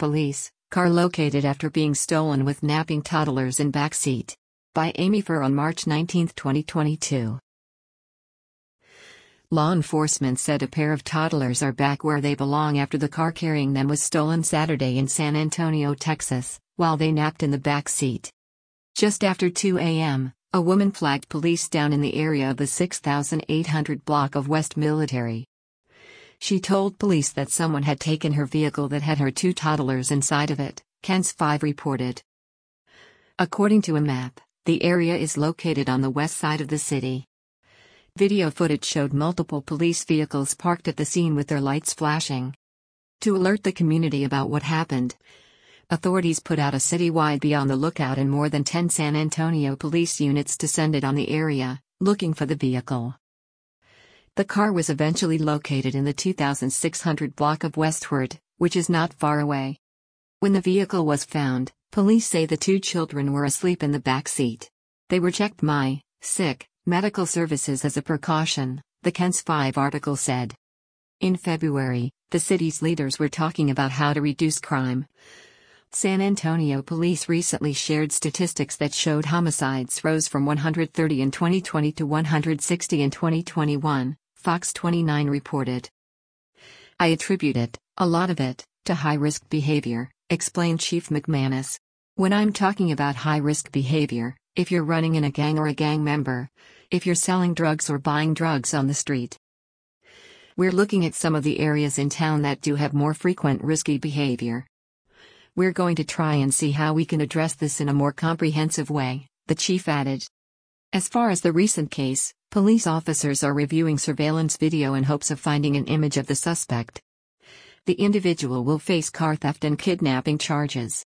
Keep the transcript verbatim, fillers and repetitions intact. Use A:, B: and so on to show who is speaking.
A: Police, car located after being stolen with napping toddlers in backseat. By Amy Furr on March nineteenth, twenty twenty-two. Law enforcement said a pair of toddlers are back where they belong after the car carrying them was stolen Saturday in San Antonio, Texas, while they napped in the back seat. Just after two a m, a woman flagged police down in the area of the six thousand eight hundred block of West Military. She told police that someone had taken her vehicle that had her two toddlers inside of it, K E N S five reported. According to a map, the area is located on the west side of the city. Video footage showed multiple police vehicles parked at the scene with their lights flashing. To alert the community about what happened, authorities put out a citywide be on the lookout and more than ten San Antonio police units descended on the area, looking for the vehicle. The car was eventually located in the two thousand six hundred block of Westward, which is not far away. When the vehicle was found, police say the two children were asleep in the back seat. They were checked my sick medical services as a precaution, the K E N S five article said. In February, the city's leaders were talking about how to reduce crime. San Antonio police recently shared statistics that showed homicides rose from one hundred thirty in twenty twenty to one hundred sixty in twenty twenty-one, Fox twenty-nine reported. I attribute it, a lot of it, to high-risk behavior, explained Chief McManus. When I'm talking about high-risk behavior, if you're running in a gang or a gang member, if you're selling drugs or buying drugs on the street. We're looking at some of the areas in town that do have more frequent risky behavior. We're going to try and see how we can address this in a more comprehensive way, the chief added. As far as the recent case, police officers are reviewing surveillance video in hopes of finding an image of the suspect. The individual will face car theft and kidnapping charges.